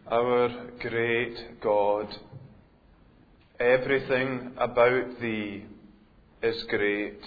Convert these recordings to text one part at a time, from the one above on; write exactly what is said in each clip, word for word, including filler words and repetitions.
Our great God, everything about Thee is great.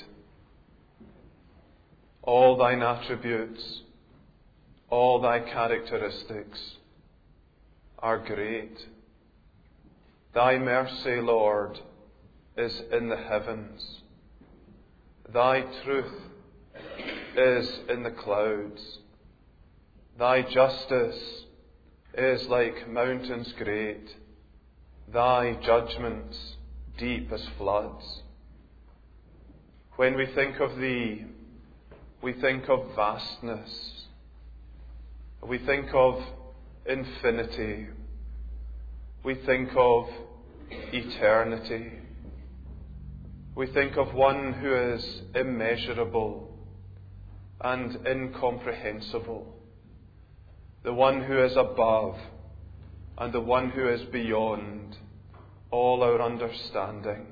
All Thine attributes, all Thy characteristics are great. Thy mercy, Lord, is in the heavens. Thy truth is in the clouds. Thy justice is like mountains great. Thy judgments deep as floods. When we think of Thee, we think of vastness. We think of infinity. We think of eternity. We think of one who is immeasurable and incomprehensible, the one who is above and the one who is beyond all our understanding.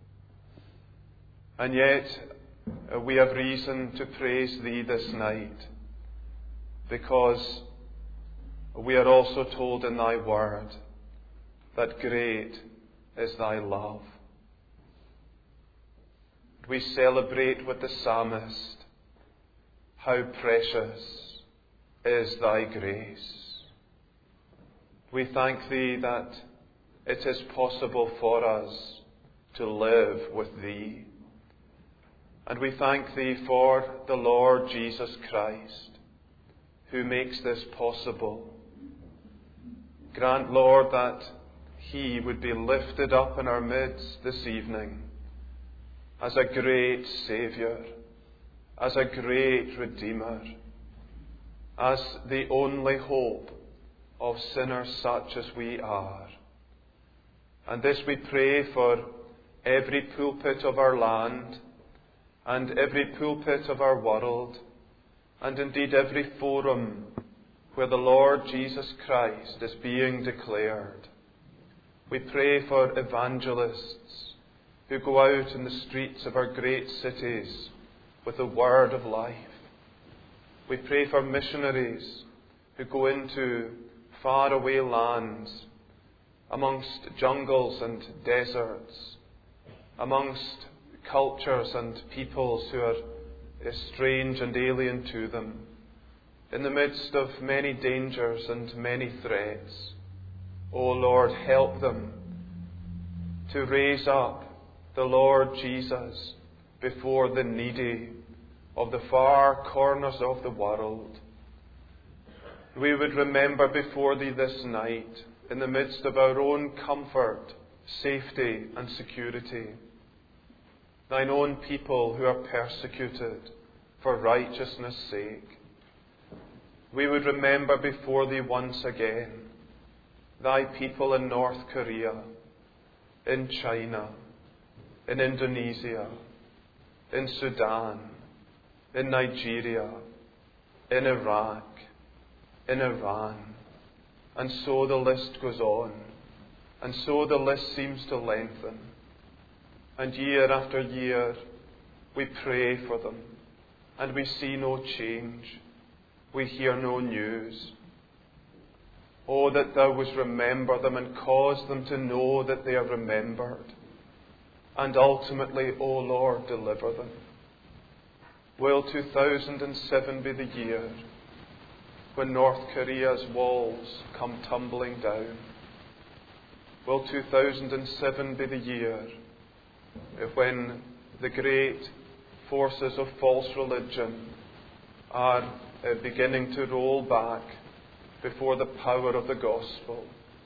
And yet we have reason to praise Thee this night, because we are also told in Thy word that great is Thy love. We celebrate with the psalmist, how precious is Thy grace. We thank Thee that it is possible for us to live with Thee. And we thank Thee for the Lord Jesus Christ, who makes this possible. Grant, Lord, that He would be lifted up in our midst this evening as a great Saviour, as a great Redeemer, as the only hope of sinners such as we are. And this we pray for every pulpit of our land and every pulpit of our world, and indeed every forum where the Lord Jesus Christ is being declared. We pray for evangelists who go out in the streets of our great cities with the word of life. We pray for missionaries who go into faraway lands, amongst jungles and deserts, amongst cultures and peoples who are strange and alien to them, in the midst of many dangers and many threats. O Lord, help them to raise up the Lord Jesus before the needy of the far corners of the world. We would remember before Thee this night, in the midst of our own comfort, safety and security, Thine own people who are persecuted for righteousness' sake. We would remember before Thee once again Thy people in North Korea, in China, in Indonesia, in Sudan, in Nigeria, in Iraq, in Iran. And so the list goes on. And so the list seems to lengthen. And year after year, we pray for them. And we see no change. We hear no news. Oh, that Thou wouldst remember them and cause them to know that they are remembered. And ultimately, O Lord, deliver them. Will two thousand seven be the year when North Korea's walls come tumbling down? Will two thousand seven be the year when the great forces of false religion are uh, beginning to roll back before the power of the gospel?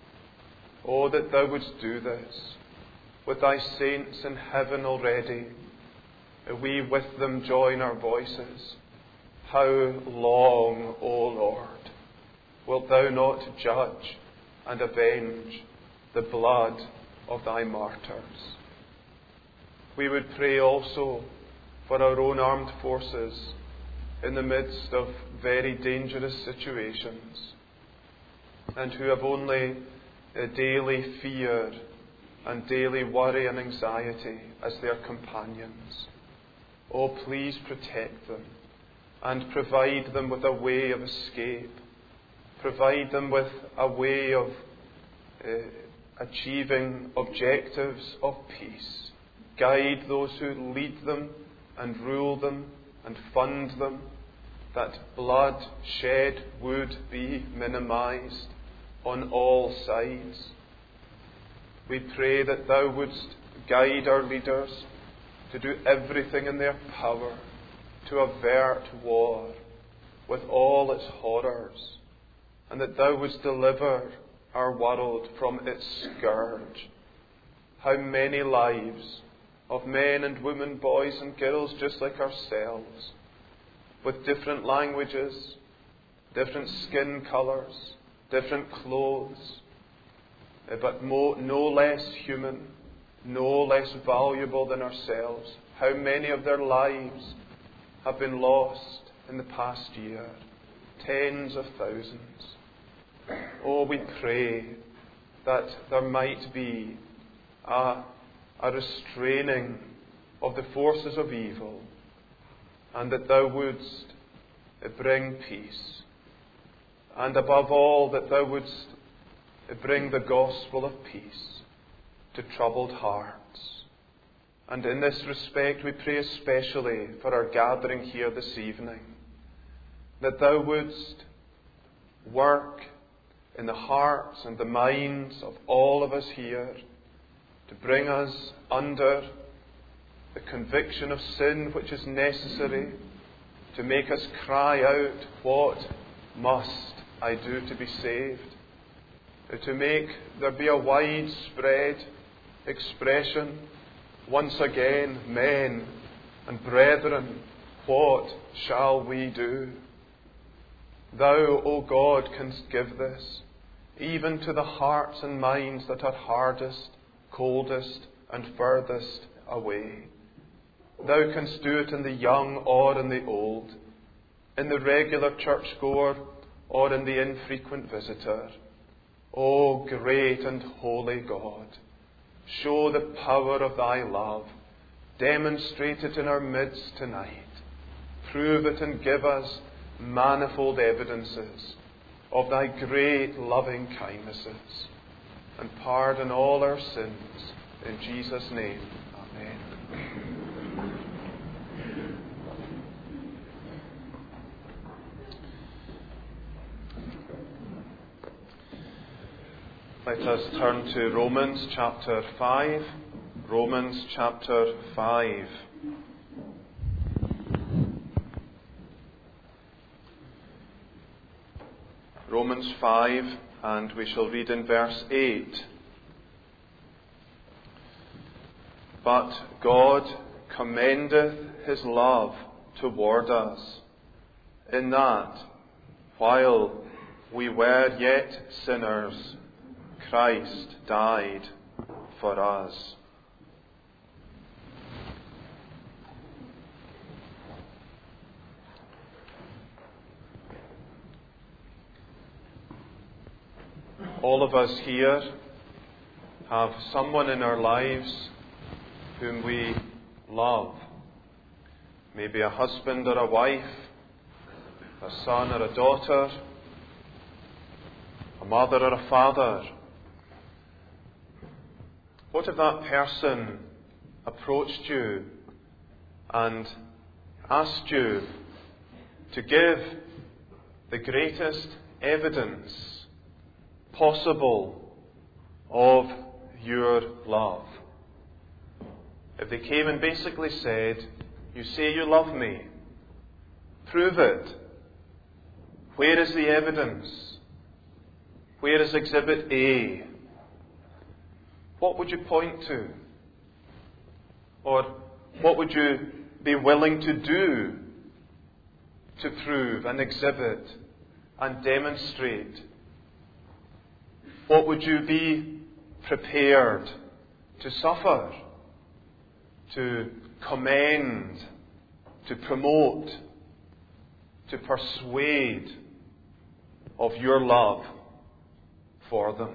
Oh, that Thou wouldst do this with Thy saints in heaven already. We with them join our voices. How long, O Lord, wilt Thou not judge and avenge the blood of Thy martyrs? We would pray also for our own armed forces in the midst of very dangerous situations, and who have only a daily fear and daily worry and anxiety as their companions. Oh, please protect them and provide them with a way of escape provide them with a way of uh, achieving objectives of peace. Guide those who lead them and rule them and fund them, that blood shed would be minimized on all sides. We pray that Thou wouldst guide our leaders to do everything in their power to avert war with all its horrors, and that Thou wouldst deliver our world from its scourge. How many lives of men and women, boys and girls just like ourselves, with different languages, different skin colours, different clothes, but mo- no less human, no less valuable than ourselves. How many of their lives have been lost in the past year? Tens of thousands. Oh, we pray that there might be a, a restraining of the forces of evil, and that Thou wouldst bring peace. And above all, that Thou wouldst bring the gospel of peace to troubled hearts. And in this respect, we pray especially for our gathering here this evening, that Thou wouldst work in the hearts and the minds of all of us here to bring us under the conviction of sin which is necessary to make us cry out, what must I do to be saved? To make there be a widespread expression, once again, men and brethren, what shall we do? Thou, O God, canst give this, even to the hearts and minds that are hardest, coldest, and furthest away. Thou canst do it in the young or in the old, in the regular churchgoer or in the infrequent visitor. O great and holy God, show the power of Thy love. Demonstrate it in our midst tonight. Prove it and give us manifold evidences of Thy great loving kindnesses. And pardon all our sins. In Jesus' name, amen. Let us turn to Romans chapter five. Romans chapter five. Romans five, and we shall read in verse eight. But God commendeth His love toward us, in that, while we were yet sinners, Christ died for us. All of us here have someone in our lives whom we love. Maybe a husband or a wife, a son or a daughter, a mother or a father. What if that person approached you and asked you to give the greatest evidence possible of your love? If they came and basically said, you say you love me, prove it. Where is the evidence? Where is Exhibit A? What would you point to? Or what would you be willing to do to prove and exhibit and demonstrate? What would you be prepared to suffer, to commend, to promote, to persuade of your love for them?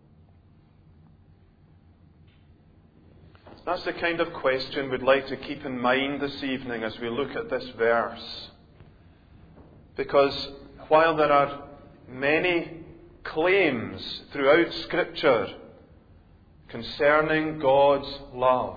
That's the kind of question we'd like to keep in mind this evening as we look at this verse. Because while there are many claims throughout Scripture concerning God's love.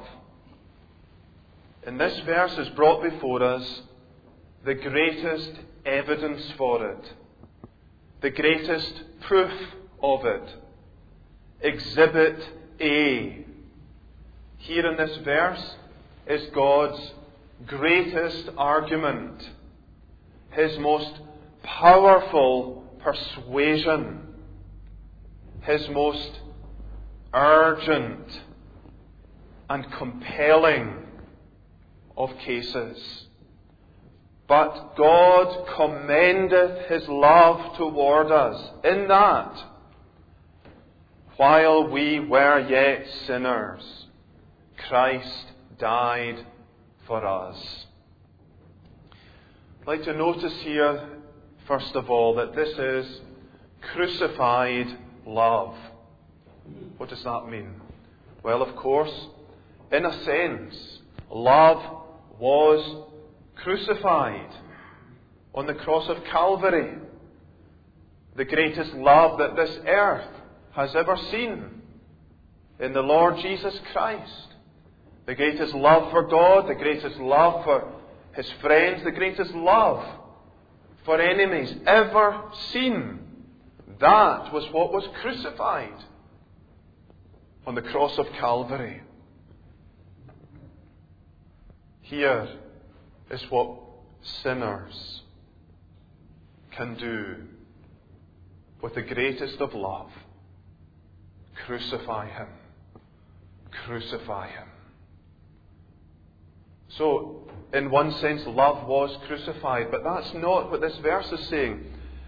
In this verse is brought before us the greatest evidence for it, the greatest proof of it. Exhibit A. Here in this verse is God's greatest argument, His most powerful persuasion, His most urgent and compelling of cases. But God commendeth His love toward us in that, while we were yet sinners, Christ died for us. I'd like to notice here, first of all, that this is crucified love. What does that mean? Well, of course, in a sense, love was crucified on the cross of Calvary. The greatest love that this earth has ever seen in the Lord Jesus Christ. The greatest love for God, the greatest love for His friends, the greatest love for enemies ever seen. That was what was crucified on the cross of Calvary. Here is what sinners can do with the greatest of love. Crucify Him. Crucify Him. So, in one sense, love was crucified, but that's not what this verse is saying.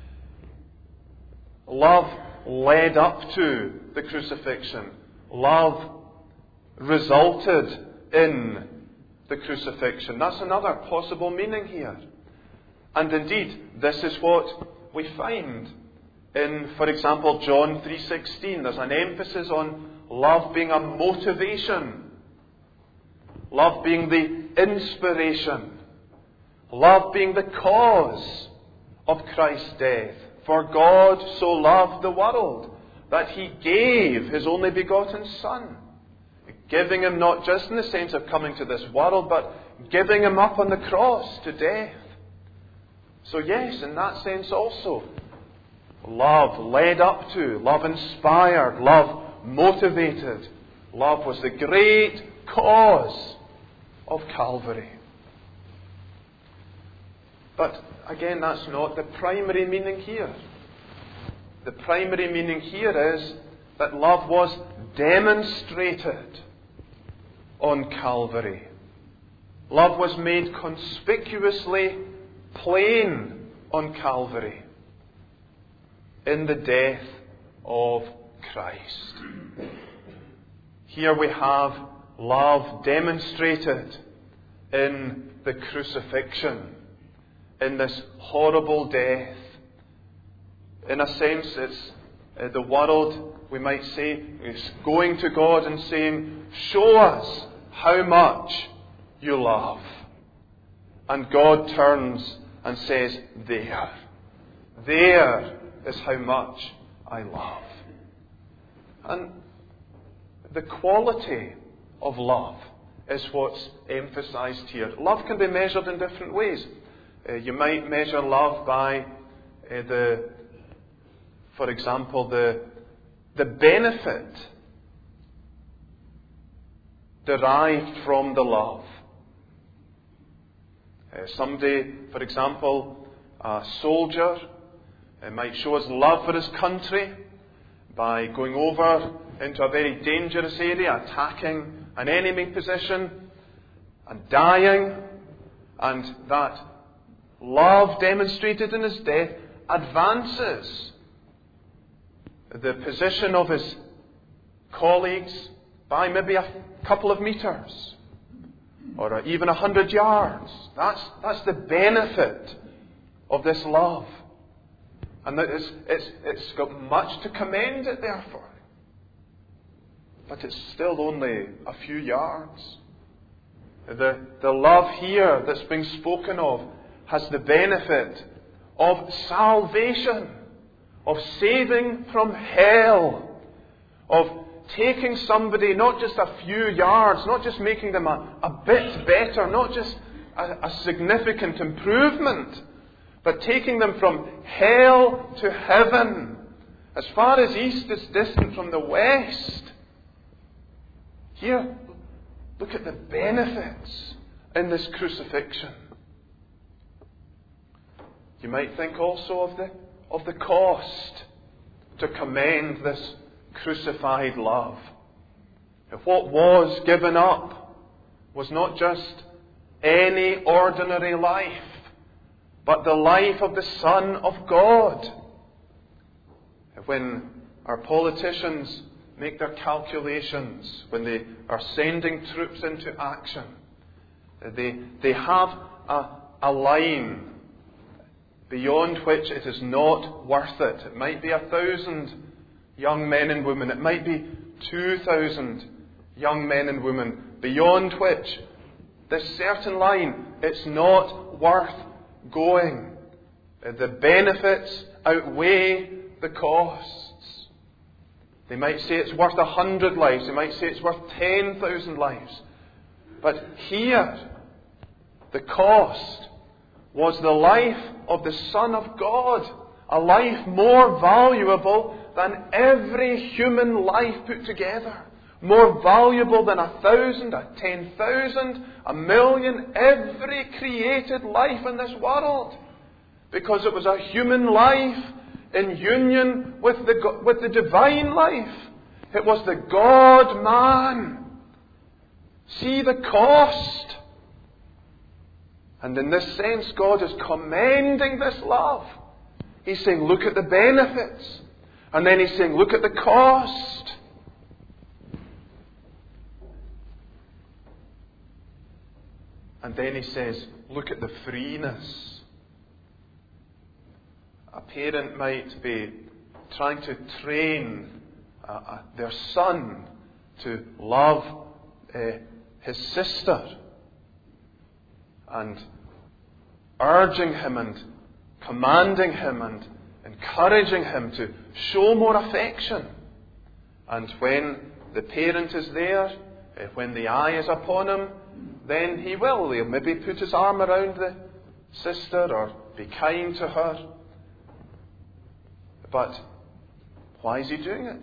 Love led up to the crucifixion. Love resulted in the crucifixion. That's another possible meaning here. And indeed, this is what we find in, for example, John three sixteen. There's an emphasis on love being a motivation. Love being the inspiration. Love being the cause of Christ's death. For God so loved the world that He gave His only begotten Son. Giving Him not just in the sense of coming to this world, but giving Him up on the cross to death. So yes, in that sense also, love led up to, love inspired, love motivated. Love was the great cause of Calvary. But again, that's not the primary meaning here. The primary meaning here is that love was demonstrated on Calvary. Love was made conspicuously plain on Calvary in the death of Christ. Here we have love demonstrated in the crucifixion, in this horrible death. In a sense, it's uh, the world, we might say, is going to God and saying, show us how much you love. And God turns and says, there. There is how much I love. And the quality of love is what's emphasized here. Love can be measured in different ways. Uh, you might measure love by uh, the, for example, the, the benefit derived from the love. Uh, somebody, for example, a soldier, uh, might show his love for his country by going over into a very dangerous area, attacking an enemy position and dying, and that love demonstrated in his death advances the position of his colleagues by maybe a couple of meters or even a hundred yards. That's, that's the benefit of this love. And that it's, it's, it's got much to commend it, therefore. But it's still only a few yards. The, the love here that's being spoken of has the benefit of salvation, of saving from hell, of taking somebody not just a few yards, not just making them a, a bit better, not just a, a significant improvement, but taking them from hell to heaven, as far as east is distant from the west. Here, look at the benefits in this crucifixion. You might think also of the, of the cost to commend this crucified love. If what was given up was not just any ordinary life, but the life of the Son of God. When our politicians make their calculations, when they are sending troops into action, they, they have a, a line beyond which it is not worth it. It might be a thousand young men and women. It might be two thousand young men and women, beyond which this certain line, it's not worth going. The benefits outweigh the costs. They might say it's worth a hundred lives. They might say it's worth ten thousand lives. But here, the cost was the life of the Son of God. A life more valuable than every human life put together. More valuable than a thousand, a ten thousand, a million, every created life in this world. Because it was a human life in union with the, with the divine life. It was the God-man. See the cost. And in this sense, God is commending this love. He's saying, look at the benefits. And then He's saying, look at the cost. And then He says, look at the freeness. A parent might be trying to train uh, uh, their son to love uh, his sister, and urging him and commanding him and encouraging him to show more affection. And when the parent is there, uh, when the eye is upon him, then he will. He'll maybe put his arm around the sister or be kind to her. But why is he doing it?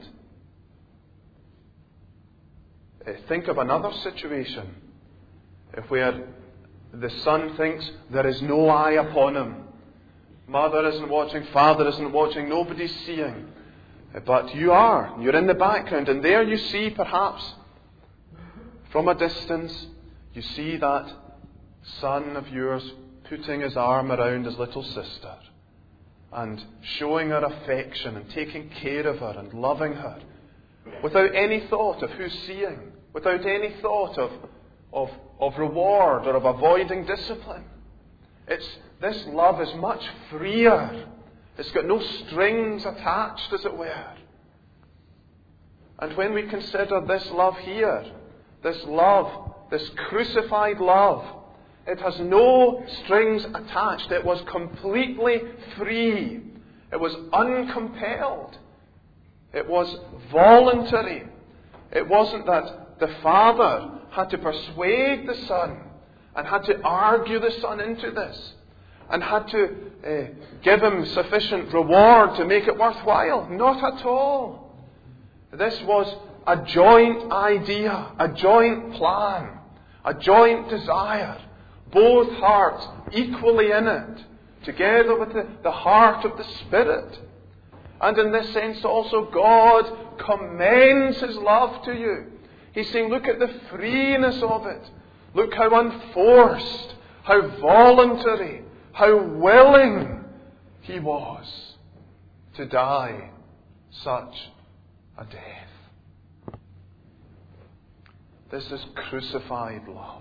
Uh, think of another situation where the son thinks there is no eye upon him. Mother isn't watching, father isn't watching, nobody's seeing. But you are. You're in the background, and there you see, perhaps, from a distance, you see that son of yours putting his arm around his little sister and showing her affection and taking care of her and loving her without any thought of who's seeing, without any thought of, of, of reward or of avoiding discipline. It's, this love is much freer. It's got no strings attached, as it were. And when we consider this love here, this love, this crucified love, it has no strings attached. It was completely free. It was uncompelled. It was voluntary. It wasn't that the Father had to persuade the Son and had to argue the Son into this and had to uh, give him sufficient reward to make it worthwhile. Not at all. This was a joint idea, a joint plan, a joint desire. Both hearts equally in it, together with the, the heart of the Spirit. And in this sense also, God commends His love to you. He's saying, look at the freeness of it. Look how unforced, how voluntary, how willing He was to die such a death. This is crucified love.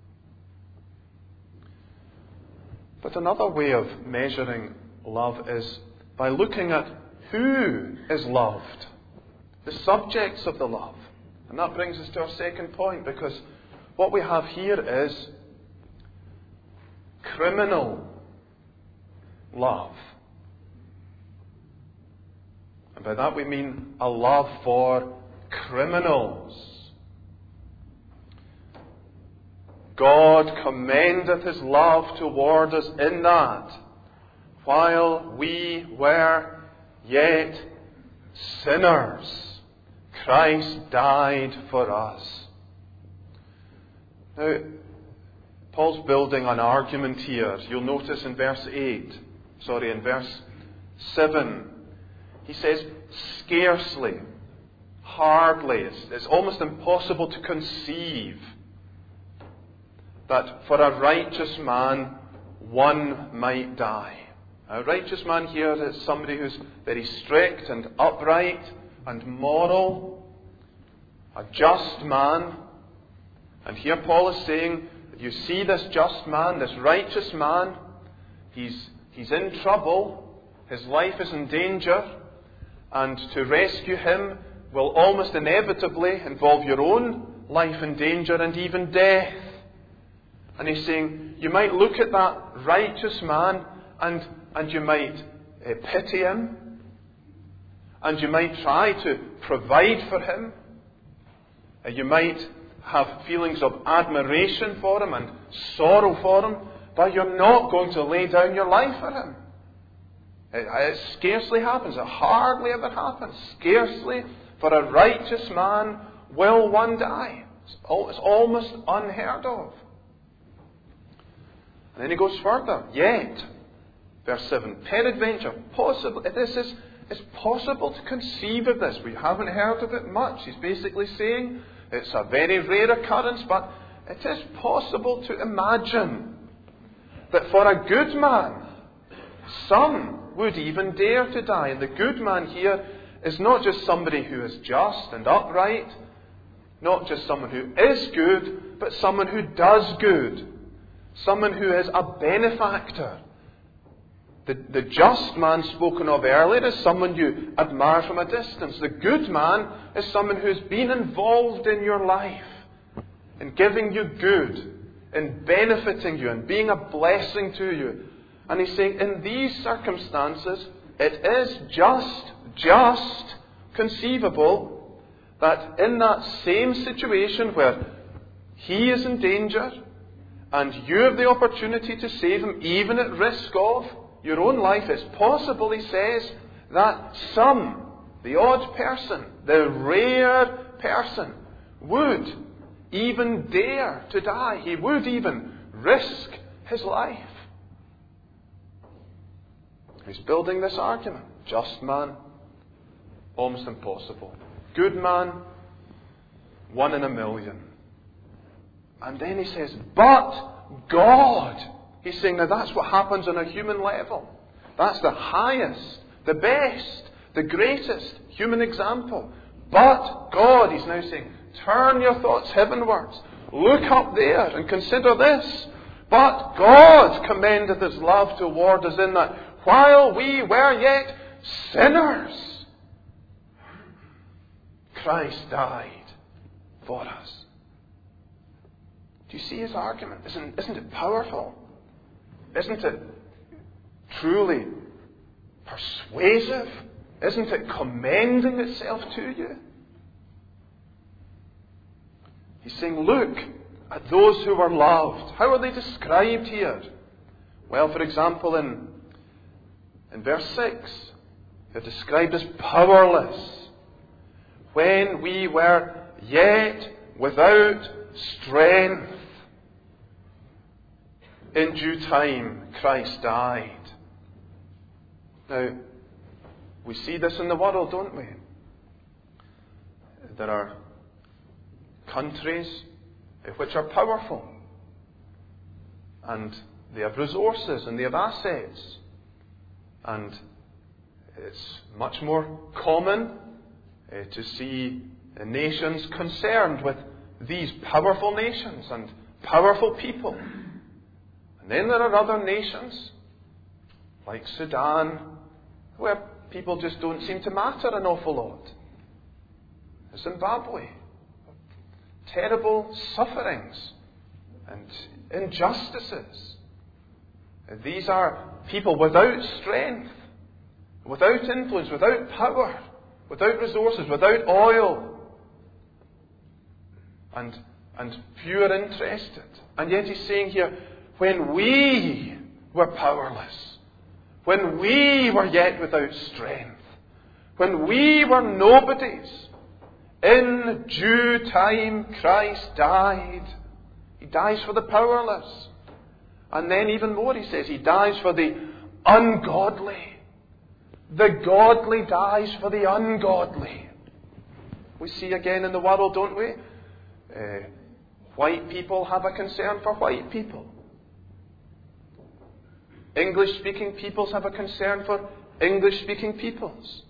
But another way of measuring love is by looking at who is loved, the subjects of the love. And that brings us to our second point, because what we have here is criminal love. And by that we mean a love for criminals. God commendeth his love toward us in that, while we were yet sinners, Christ died for us. Now, Paul's building an argument here. You'll notice in verse eight, sorry, in verse seven, he says, scarcely, hardly, it's, it's almost impossible to conceive that for a righteous man, one might die. A righteous man here is somebody who's very strict and upright and moral, a just man. And here Paul is saying, you see this just man, this righteous man, he's, he's in trouble, his life is in danger, and to rescue him will almost inevitably involve your own life in danger and even death. And he's saying, you might look at that righteous man and, and you might uh, pity him, and you might try to provide for him, uh, you might have feelings of admiration for him and sorrow for him, but you're not going to lay down your life for him. It, it scarcely happens. It hardly ever happens. Scarcely for a righteous man will one die. It's, it's almost unheard of. And then he goes further. Yet, verse seven, peradventure, possibly, this is, it's possible to conceive of this. We haven't heard of it much. He's basically saying, it's a very rare occurrence, but it is possible to imagine that for a good man, some would even dare to die. And the good man here is not just somebody who is just and upright, not just someone who is good, but someone who does good, someone who is a benefactor. The, the just man spoken of earlier is someone you admire from a distance. The good man is someone who's been involved in your life, in giving you good, in benefiting you, and being a blessing to you. And he's saying, in these circumstances, it is just, just conceivable that in that same situation where he is in danger, and you have the opportunity to save him, even at risk of your own life, it's possible, he says, that some, the odd person, the rare person, would even dare to die. He would even risk his life. He's building this argument. Just man, almost impossible. Good man, one in a million. And then he says, but God. He's saying, now that's what happens on a human level. That's the highest, the best, the greatest human example. But God, he's now saying, turn your thoughts heavenwards. Look up there and consider this. But God commendeth his love toward us in that while we were yet sinners, Christ died for us. Do you see his argument? Isn't, isn't it powerful? Isn't it truly persuasive? Isn't it commending itself to you? He's saying, look at those who were loved. How are they described here? Well, for example, in, in verse six, they're described as powerless. When we were yet without strength, in due time, Christ died. Now, we see this in the world, don't we? There are countries which are powerful, and they have resources and they have assets, and it's much more common uh, to see uh, nations concerned with these powerful nations and powerful people. And then there are other nations, like Sudan, where people just don't seem to matter an awful lot. Zimbabwe, terrible sufferings and injustices. These are people without strength. without influence, without power, without resources, without oil, and, and fewer interested. And yet he's saying here, when we were powerless, when we were yet without strength, when we were nobodies, in due time Christ died. He dies for the powerless. And then even more, he says, he dies for the ungodly. The godly dies for the ungodly. We see again in the world, don't we? Uh, white people have a concern for white people. English-speaking peoples have a concern for English-speaking peoples.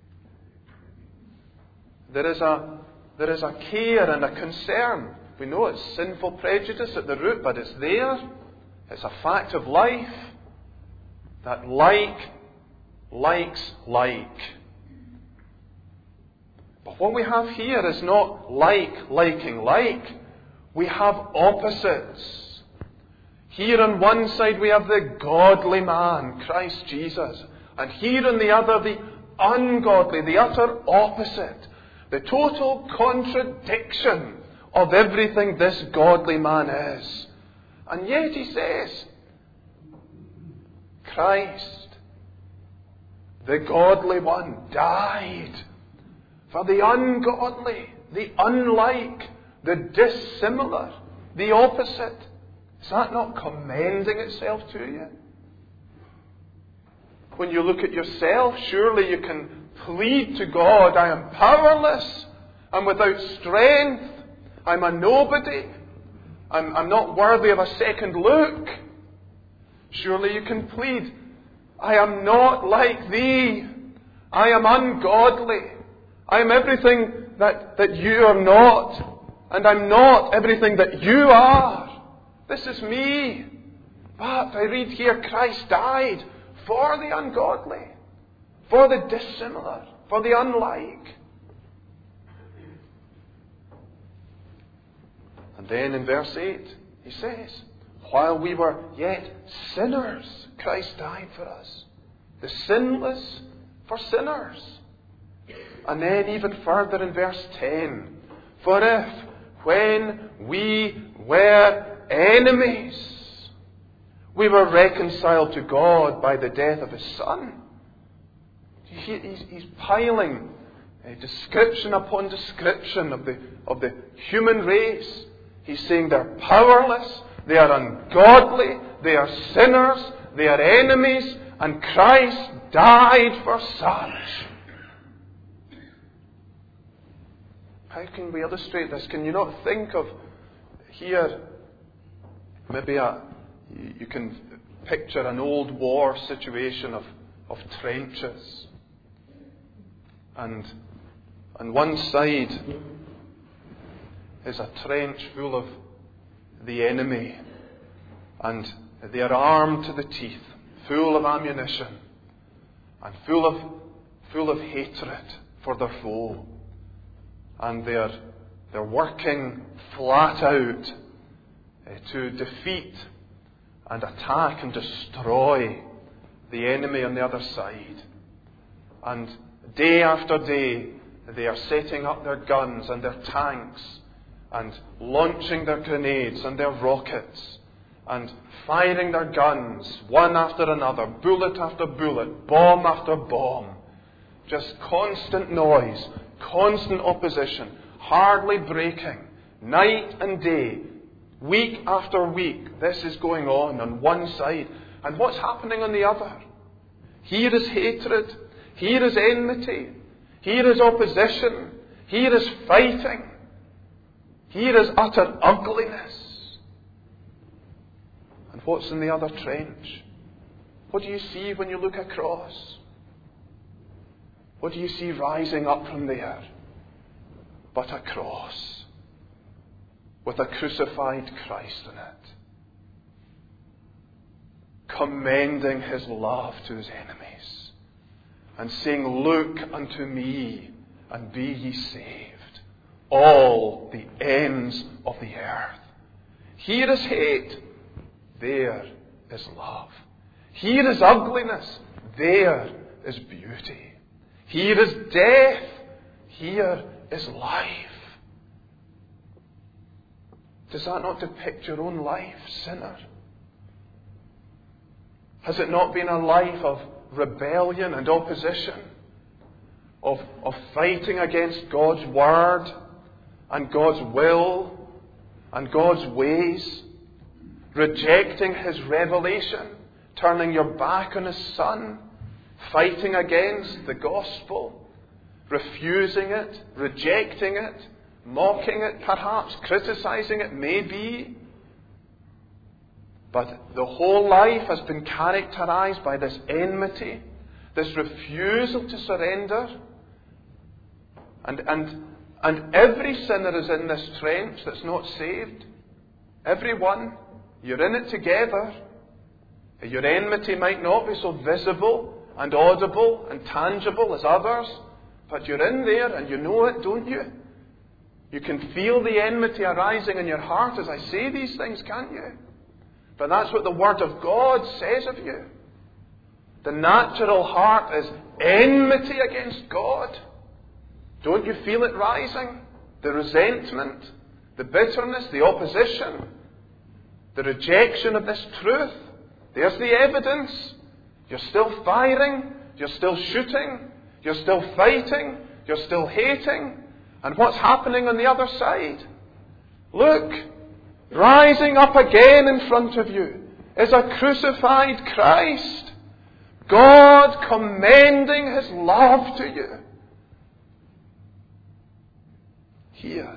There is a there is a care and a concern. We know it's sinful prejudice at the root, but it's there. It's a fact of life that like likes like. But what we have here is not like liking like. We have opposites. Here on one side we have the godly man, Christ Jesus. And here on the other, the ungodly, the utter opposite. The total contradiction of everything this godly man is. And yet he says, Christ, the godly one, died for the ungodly, the unlike, the dissimilar, the opposite. Is that not commending itself to you? When you look at yourself, surely you can plead to God, I am powerless, I'm without strength, I'm a nobody, I'm, I'm not worthy of a second look. Surely you can plead, I am not like thee, I am ungodly, I am everything that, that you are not, and I'm not everything that you are. This is me. But I read here, Christ died for the ungodly, for the dissimilar, for the unlike. And then in verse eight, he says, while we were yet sinners, Christ died for us. The sinless for sinners. And then even further in verse ten, for if when we were enemies, we were reconciled to God by the death of His Son. He's piling description upon description of the, of the human race. He's saying they're powerless, they are ungodly, they are sinners, they are enemies, and Christ died for such. How can we illustrate this? Can you not think of here, maybe a, you can picture an old war situation of, of trenches. And on one side is a trench full of the enemy. And they are armed to the teeth, full of ammunition, and full of, full of hatred for their foe. And they're, they're working flat out uh, to defeat and attack and destroy the enemy on the other side. And day after day, they are setting up their guns and their tanks and launching their grenades and their rockets and firing their guns one after another, bullet after bullet, bomb after bomb. Just constant noise, constant opposition, hardly breaking, night and day, week after week. This is going on on one side. And what's happening on the other? Here is hatred. Here is enmity. Here is opposition. Here is fighting. Here is utter ugliness. And what's in the other trench? What do you see when you look across? What do you see rising up from there? But a cross with a crucified Christ in it, commending His love to His enemies and saying, look unto me and be ye saved, all the ends of the earth. Here is hate, there is love. Here is ugliness, there is beauty. Here is death. Here is life. Does that not depict your own life, sinner? Has it not been a life of rebellion and opposition? Of, of fighting against God's word and God's will and God's ways? Rejecting His revelation? Turning your back on His Son? Fighting against the gospel? Refusing it? Rejecting it? Mocking it perhaps? Criticizing it maybe? But the whole life has been characterized by this enmity, this refusal to surrender. And, and, and every sinner is in this trench that's not saved. Everyone. You're in it together. Your enmity might not be so visible and audible and tangible as others, but you're in there and you know it, don't you? You can feel the enmity arising in your heart as I say these things, can't you? But that's what the Word of God says of you. The natural heart is enmity against God. Don't you feel it rising? The resentment, the bitterness, the opposition, the rejection of this truth. There's the evidence. You're still firing. You're still shooting. You're still fighting. You're still hating. And what's happening on the other side? Look, rising up again in front of you is a crucified Christ. God commending His love to you. Here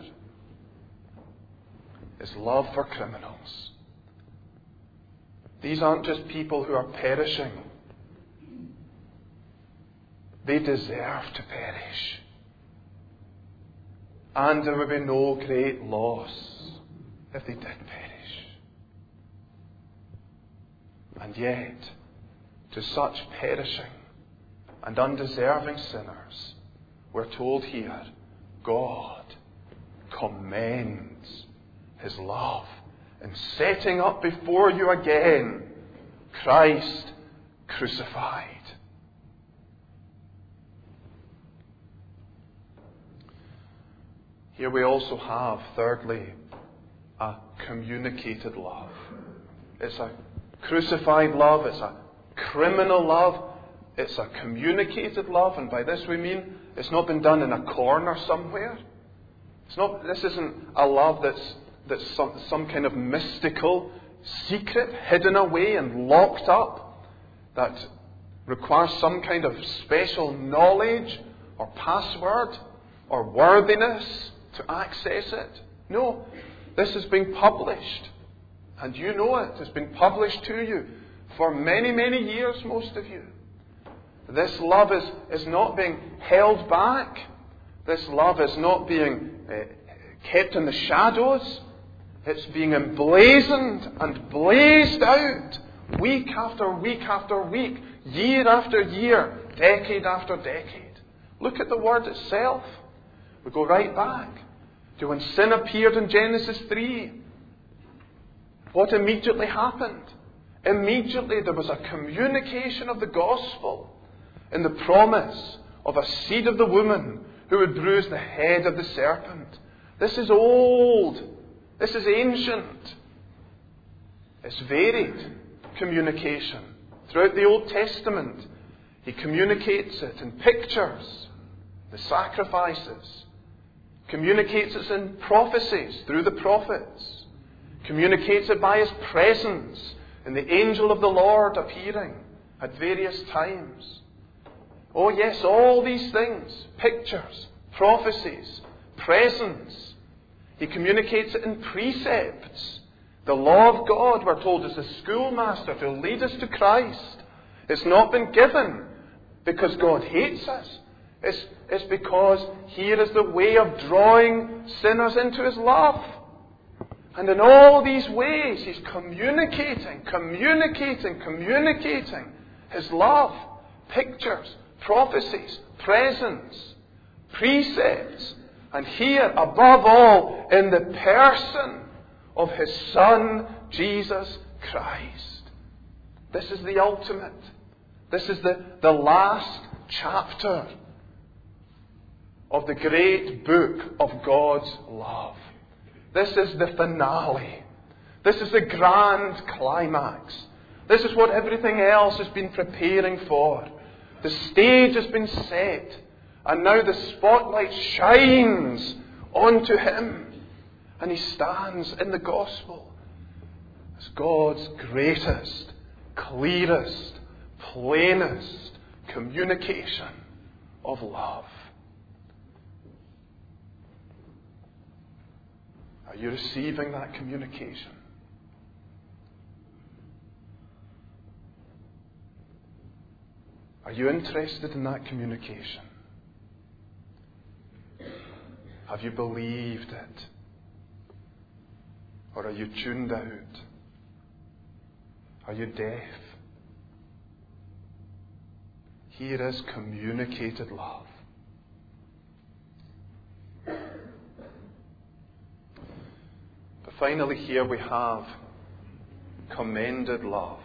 is love for criminals. These aren't just people who are perishing. They deserve to perish. And there would be no great loss if they did perish. And yet, to such perishing and undeserving sinners, we're told here, God commends His love in setting up before you again Christ crucified. Here we also have, thirdly, a communicated love. It's a crucified love, it's a criminal love, it's a communicated love, and by this we mean it's not been done in a corner somewhere. It's not. This isn't a love that's that's some, some kind of mystical secret hidden away and locked up that requires some kind of special knowledge or password or worthiness to access it. No, this has been published, and you know it. It's been published to you for many, many years, most of you. This love is, is not being held back. This love is not being uh, kept in the shadows. It's being emblazoned and blazed out week after week after week, year after year, decade after decade. Look at the word itself. We go right back to when sin appeared in Genesis three. What immediately happened? Immediately there was a communication of the gospel in the promise of a seed of the woman who would bruise the head of the serpent. This is old. This is ancient. It's varied communication. Throughout the Old Testament, He communicates it in pictures, the sacrifices. Communicates it in prophecies through the prophets. Communicates it by His presence in the angel of the Lord appearing at various times. Oh yes, all these things, pictures, prophecies, presence. He communicates it in precepts. The law of God, we're told, is the schoolmaster to lead us to Christ. It's not been given because God hates us. It's, it's because here is the way of drawing sinners into His love. And in all these ways, He's communicating, communicating, communicating His love. Pictures, prophecies, presence, precepts. And here, above all, in the person of His Son, Jesus Christ. This is the ultimate. This is the, the last chapter of the great book of God's love. This is the finale. This is the grand climax. This is what everything else has been preparing for. The stage has been set, and now the spotlight shines onto Him, and He stands in the gospel as God's greatest, clearest, plainest communication of love. Are you receiving that communication? Are you interested in that communication? Have you believed it? Or are you tuned out? Are you deaf? Here is communicated love. But finally, here we have commended love.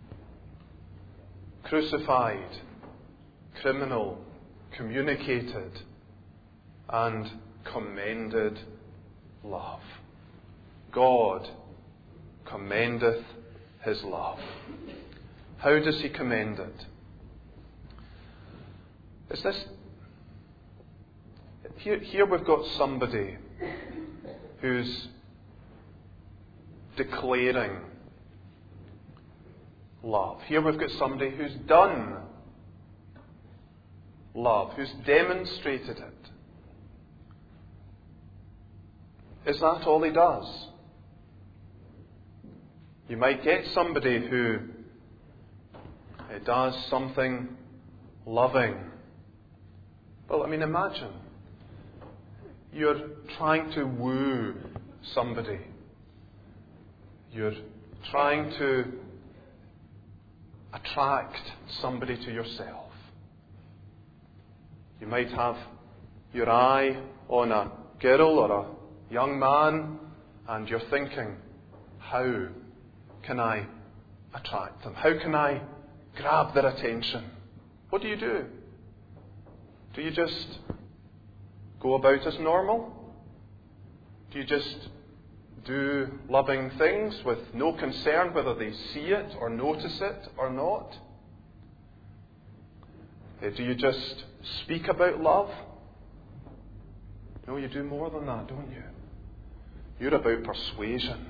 Crucified, criminal, communicated, and commended love. God commendeth His love. How does He commend it? Is this here, here we've got somebody who's declaring love. Here we've got somebody who's done love, who's demonstrated it. Is that all he does? You might get somebody who does something loving. Well, I mean, imagine you're trying to woo somebody. You're trying to attract somebody to yourself. You might have your eye on a girl or a young man, and you're thinking, how can I attract them? How can I grab their attention? What do you do? Do you just go about as normal? Do you just do loving things with no concern whether they see it or notice it or not? Do you just speak about love? No, you do more than that, don't you? You're about persuasion.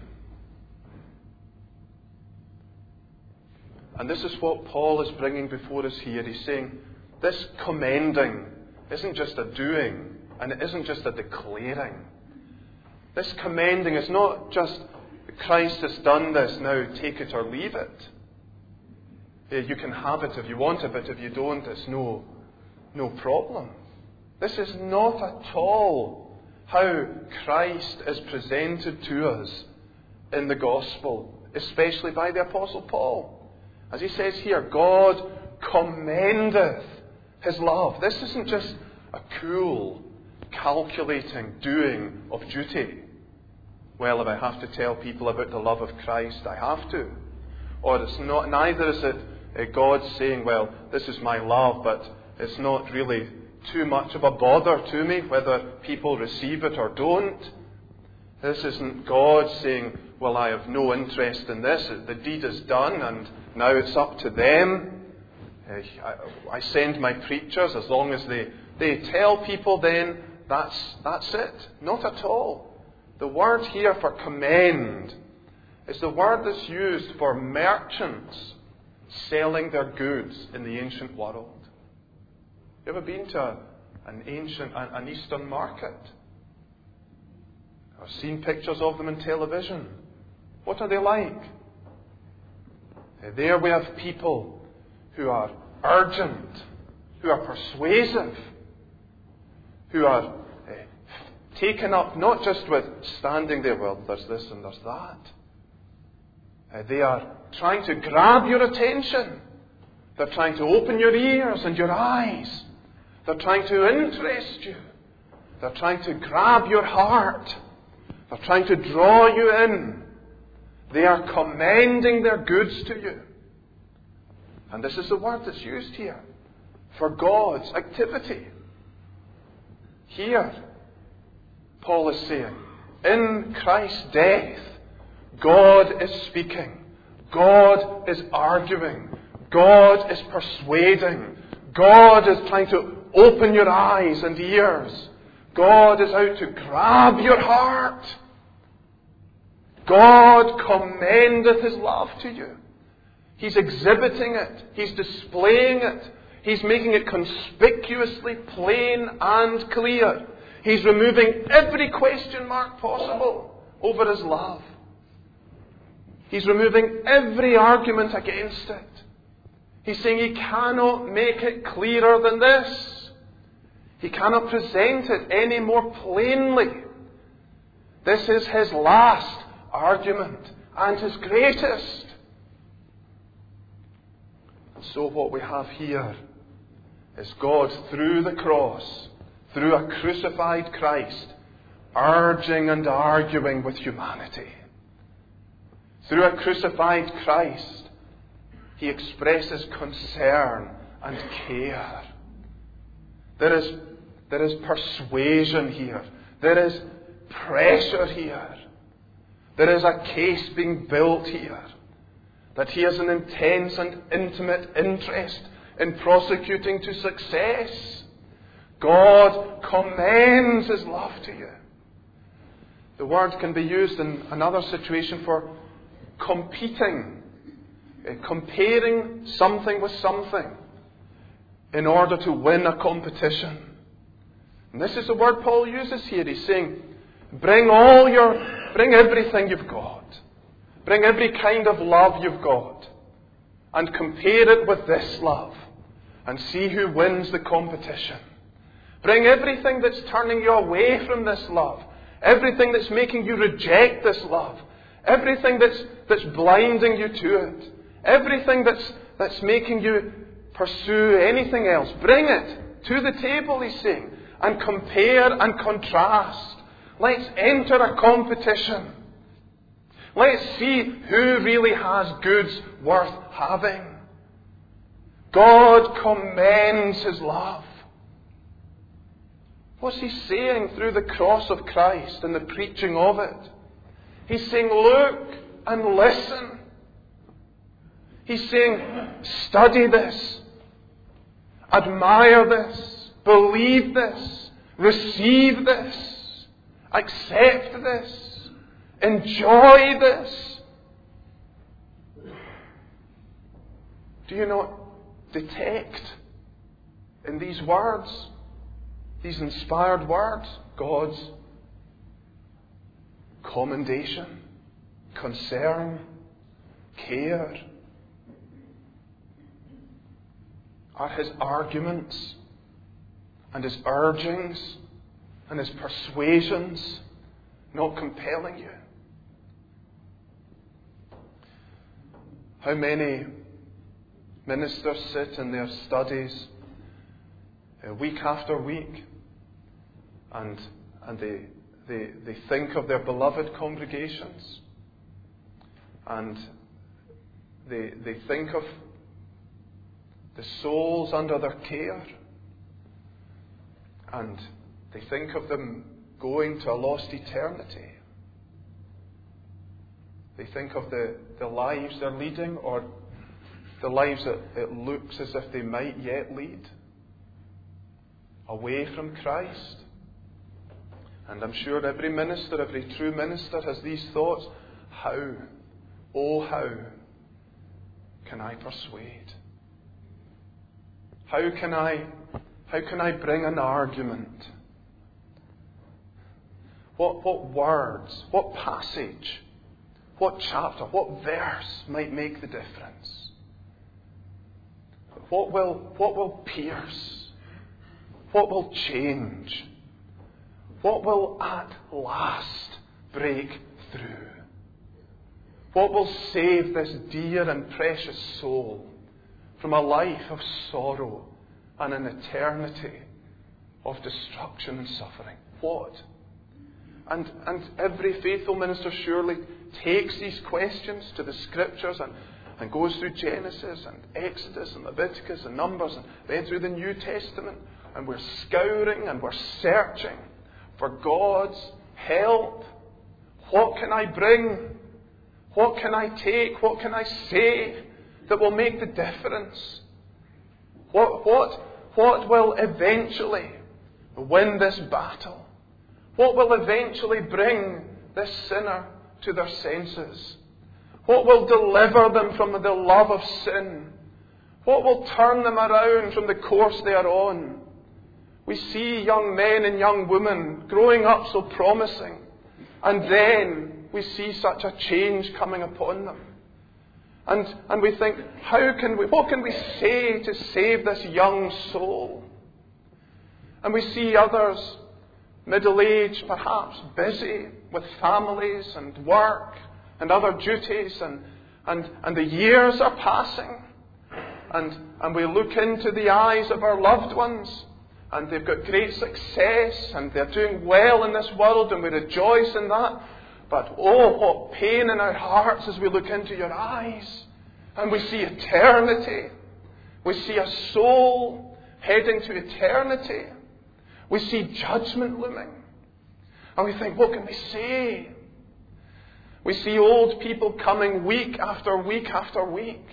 And this is what Paul is bringing before us here. He's saying this commending isn't just a doing, and it isn't just a declaring. This commending is not just Christ has done this, now take it or leave it. You can have it if you want it, but if you don't, it's no, no problem. This is not at all how Christ is presented to us in the gospel, especially by the Apostle Paul. As he says here, God commendeth His love. This isn't just a cool, calculating doing of duty. Well, if I have to tell people about the love of Christ, I have to. Or it's not, neither is it uh, God saying, well, this is my love, but it's not really too much of a bother to me whether people receive it or don't. This isn't God saying, well, I have no interest in this. The deed is done and now it's up to them. Uh, I, I send my preachers, as long as they, they tell people, then that's, that's it. Not at all. The word here for commend is the word that's used for merchants selling their goods in the ancient world. You ever been to a, an ancient, an, an Eastern market? I've seen pictures of them in television. What are they like? There we have people who are urgent, who are persuasive, who are uh, taken up not just with standing there, well, there's this and there's that. Uh, they are trying to grab your attention. They're trying to open your ears and your eyes. They're trying to interest you. They're trying to grab your heart. They're trying to draw you in. They are commending their goods to you. And this is the word that's used here for God's activity. Here, Paul is saying, in Christ's death, God is speaking. God is arguing. God is persuading. God is trying to open your eyes and ears. God is out to grab your heart. God commendeth His love to you. He's exhibiting it. He's displaying it. He's making it conspicuously plain and clear. He's removing every question mark possible over His love. He's removing every argument against it. He's saying He cannot make it clearer than this. He cannot present it any more plainly. This is His last argument and His greatest. So what we have here is God through the cross, through a crucified Christ, urging and arguing with humanity. Through a crucified Christ, He expresses concern and care. There is, there is persuasion here. There is pressure here. There is a case being built here that He has an intense and intimate interest in prosecuting to success. God commends His love to you. The word can be used in another situation for competing, comparing something with something in order to win a competition. And this is the word Paul uses here. He's saying, bring all your, bring everything you've got. Bring every kind of love you've got and compare it with this love and see who wins the competition. Bring everything that's turning you away from this love, everything that's making you reject this love, everything that's, that's blinding you to it, everything that's, that's making you pursue anything else. Bring it to the table, he's saying, and compare and contrast. Let's enter a competition. Let's see who really has goods worth having. God commends His love. What's He saying through the cross of Christ and the preaching of it? He's saying, look and listen. He's saying, study this. Admire this. Believe this. Receive this. Accept this. Enjoy this. Do you not detect in these words, these inspired words, God's commendation, concern, care? Are His arguments and His urgings and His persuasions not compelling you? How many ministers sit in their studies uh, week after week and and they, they they think of their beloved congregations and they they think of the souls under their care and they think of them going to a lost eternity. They think of the, the lives they're leading or the lives that it looks as if they might yet lead away from Christ. And I'm sure every minister, every true minister has these thoughts. How, oh how, can I persuade? How can I, how can I bring an argument? What, what words, what passage, what chapter, what verse might make the difference? What will, what will pierce? What will change? What will at last break through? What will save this dear and precious soul from a life of sorrow and an eternity of destruction and suffering? What? And, and every faithful minister surely takes these questions to the Scriptures and, and goes through Genesis and Exodus and Leviticus and Numbers and then through the New Testament, and we're scouring and we're searching for God's help. What can I bring? What can I take? What can I say that will make the difference? What, what, what will eventually win this battle? What will eventually bring this sinner to their senses? What will deliver them from the love of sin? What will turn them around from the course they are on? We see young men and young women growing up so promising, and then we see such a change coming upon them. And, and we think, how can we, what can we say to save this young soul? And we see others, middle-aged perhaps, busy with families and work and other duties, and, and, and the years are passing. And, and we look into the eyes of our loved ones, and they've got great success, and they're doing well in this world, and we rejoice in that. But oh, what pain in our hearts as we look into your eyes, and we see eternity. We see a soul heading to eternity. We see judgment looming. And we think, what can we say? We see old people coming week after week after week,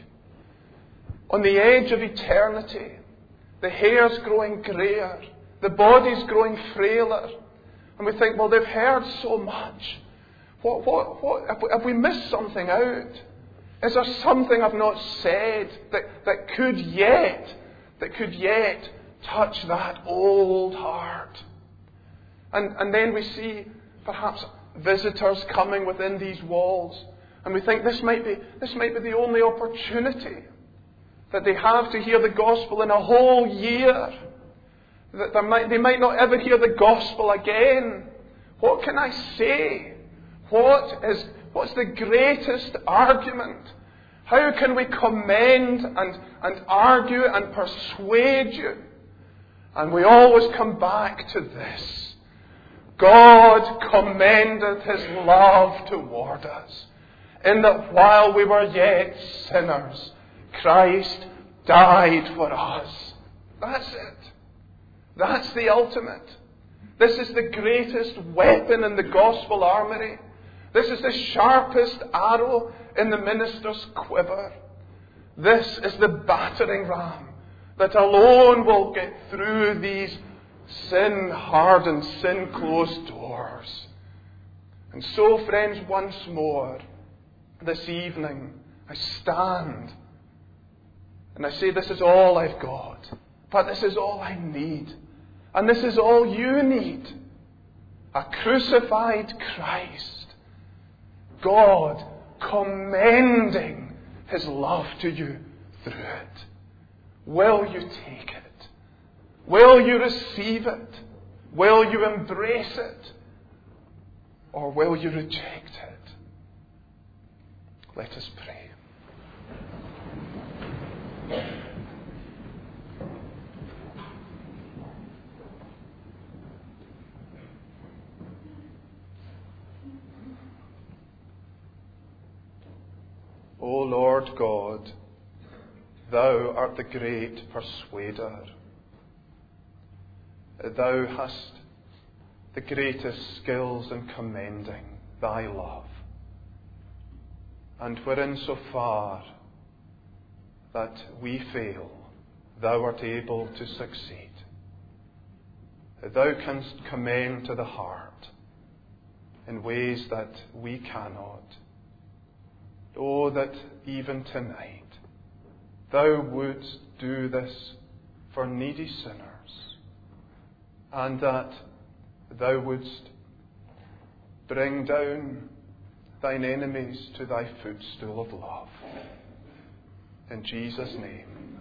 on the edge of eternity. The hair's growing greyer. The body's growing frailer. And we think, well, they've heard so much. What, what, what, have, we, have we missed something out? Is there something I've not said that, that could yet, that could yet touch that old heart? And, and then we see perhaps visitors coming within these walls. And we think this might be, this might be the only opportunity that they have to hear the gospel in a whole year. That they might, they might not ever hear the gospel again. What can I say? What is, what's the greatest argument? How can we commend and, and argue and persuade you? And we always come back to this. God commendeth His love toward us, in that while we were yet sinners, Christ died for us. That's it. That's the ultimate. This is the greatest weapon in the gospel armory. This is the sharpest arrow in the minister's quiver. This is the battering ram that alone will get through these sin-hardened, sin-closed doors. And so, friends, once more, this evening, I stand and I say, this is all I've got, but this is all I need. And this is all you need. A crucified Christ. God commending His love to you through it. Will you take it? Will you receive it? Will you embrace it? Or will you reject it? Let us pray. O Lord God, Thou art the great persuader. Thou hast the greatest skills in commending Thy love. And wherein so far that we fail, Thou art able to succeed. Thou canst commend to the heart in ways that we cannot. Oh, that even tonight Thou wouldst do this for needy sinners, and that Thou wouldst bring down Thine enemies to Thy footstool of love. In Jesus' name.